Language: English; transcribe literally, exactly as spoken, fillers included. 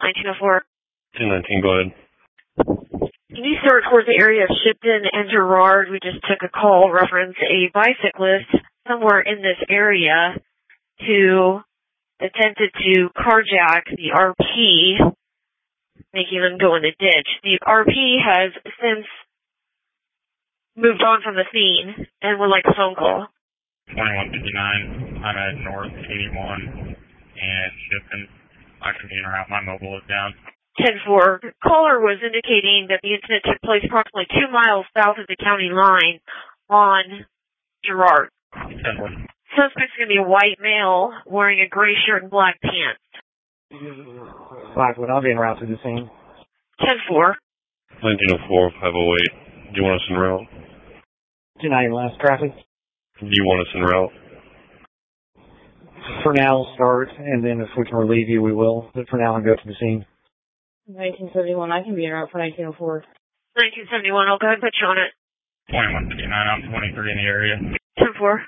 nineteen oh four. ten nineteen, go ahead. Can you sort towards the area of Shipton and Girard? We just took a call reference a bicyclist somewhere in this area who attempted to carjack the R P, making them go in the ditch. The R P has since moved on from the scene and would like a phone call. twenty-one fifty-nine, I'm at North eighty-one and Shipton. I can be in route. My mobile is down. ten four. Caller was indicating that the incident took place approximately two miles south of the county line on Girard. ten four. Suspect's going to be a white male wearing a gray shirt and black pants. Five, would I be en route to the scene? ten four. nineteen oh four, five oh eight. Do you want us en route? two ninety last traffic. Do you want us en route? For now, start, and then if we can relieve you, we will. But for now, I'll go to the scene. nineteen seventy-one, I can be en route for nineteen oh four. nineteen seventy-one, I'll go ahead and put you on it. twenty-one fifty-nine, I'm twenty-three in the area. ten four.